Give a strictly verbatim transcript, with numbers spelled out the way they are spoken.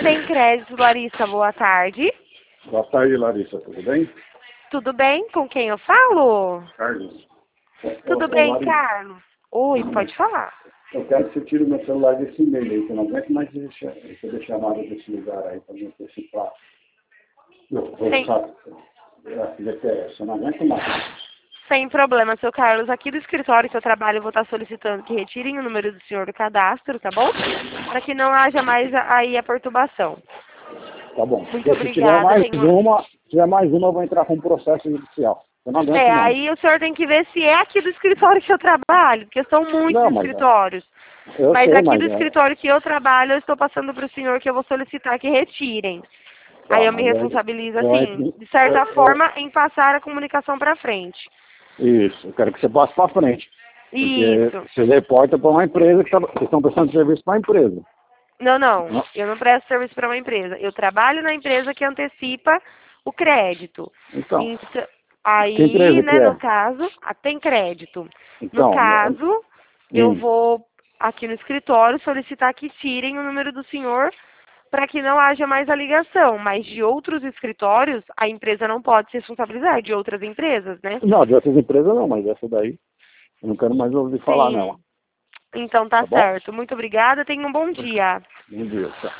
Tem crédito, Larissa, boa tarde. Boa tarde, Larissa, tudo bem? Tudo bem? Com quem eu falo? Carlos. Tudo Ô, ô, bem, Larissa, Carlos? Oi, pode falar. eu quero que você tire o meu celular desse e-mail aí, que eu não aguento mais deixar- receber chamada desse lugar aí para me antecipar. Eu vou Sem, sabe, a G P S, eu não aguento mais. sem problema, seu Carlos. Aqui do escritório que eu trabalho, eu vou estar solicitando que retirem o número do senhor do cadastro, tá bom? Para que não haja mais a- aí a perturbação. Tá bom. Muito Porque se tiver obrigada. mais Tenho... uma, se tiver mais uma, eu vou entrar com um processo judicial. Eu não aguento É, mais. aí o senhor tem que ver se é aqui do escritório que eu trabalho, porque são muitos Não, mas é. escritórios. Eu Mas sei, aqui do mas é. escritório que eu trabalho, eu estou passando para o senhor que eu vou solicitar que retirem. Aí Tá, eu me mas é. responsabilizo, Eu, assim, de certa eu, eu, forma, em passar a comunicação para frente. isso, eu quero que você passe para frente. Porque Isso. você reporta para uma empresa que tá, vocês estão prestando serviço para a empresa. Não, não. Não? Eu não presto serviço para uma empresa. Eu trabalho na empresa que antecipa o crédito. Então, Então, que aí, empresa que né, no é? caso, ah, tem crédito. No Então, caso, eu hum, vou aqui no escritório solicitar que tirem o número do senhor para que não haja mais a ligação. Mas de outros escritórios, a empresa não pode se responsabilizar, de outras empresas, né? não, de outras empresas não, mas essa daí eu não quero mais ouvir falar nela. Sim. Então tá Tá bom? certo. Muito obrigada. Tenha um bom dia. Bom dia, tchau.